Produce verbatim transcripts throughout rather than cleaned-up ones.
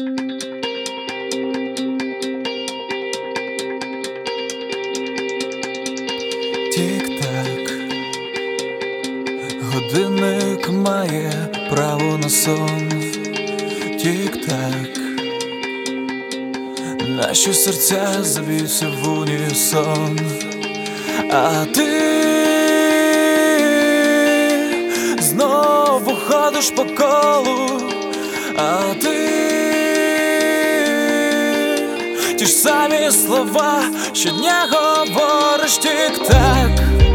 Тік-так, годинник має право на сон. Тік-так, наші серця заб'ються в унісон. А ти знову ходиш по колу, а ти ті ж самі слова щодня говориш. Тік-так,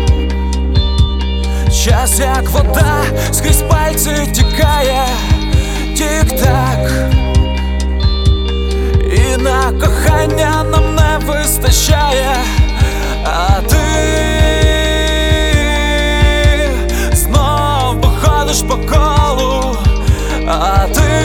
час як вода скрізь пальці тікає. Тік-так, і на кохання нам не вистачає. А ти знов походиш по колу, а ти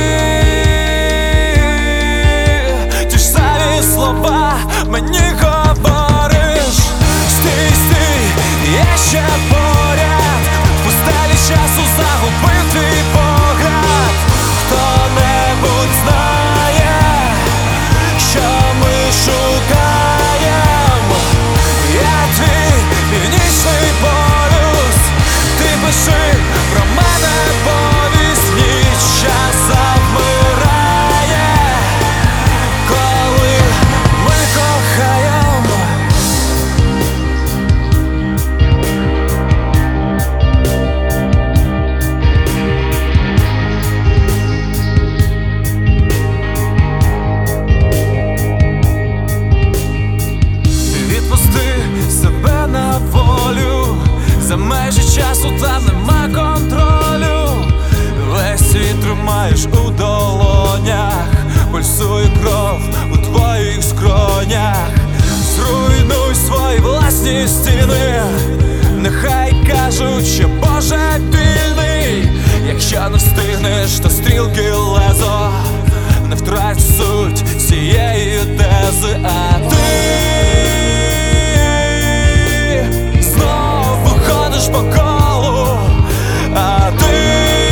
ті ж самі слова мені говориш. Стій, стій, я ще поряд, в пустелі часу загубив твій погляд. Хто-небудь знає, що ми шукаємо? Я твій північний полюс, ти пиши про мене повість. Ніч час завмирає, коли ми кохаємо. Відпусти себе на волю, за межі часу там нема контролю. Весь світ тримаєш у долонях, пульсує кров у твоїх скронях. Зруйнуй свої власні стіни, нехай кажуть, що божевільний. Якщо не встигнеш, то стрілки лезо, не втрать суть цієї тези. А ти знов виходиш по колу, а ти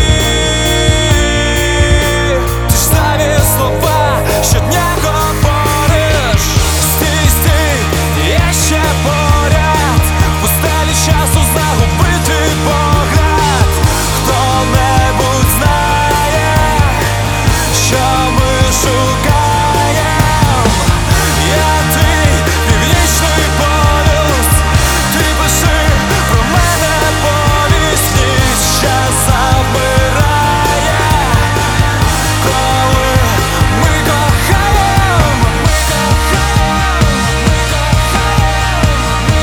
ті ж самі слова щодня говориш. Стій, стій, я ще поряд, в пустелі часу загубив твій погляд. Хто-небудь знає, що ми шукаємо? Я твій північний полюс, ти пиши про мене повість. Ніч час забирає, коли ми кохаємо. Ми кохаємо, ми кохаємо, ми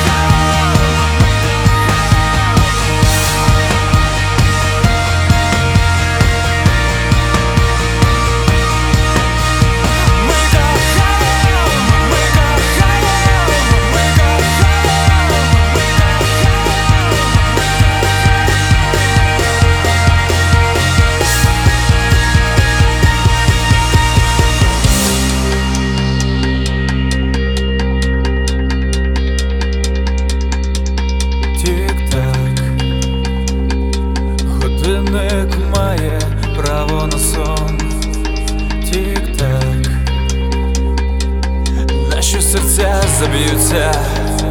Тік-так, годинник має право на сон. Тік-так, наші серця заб'ються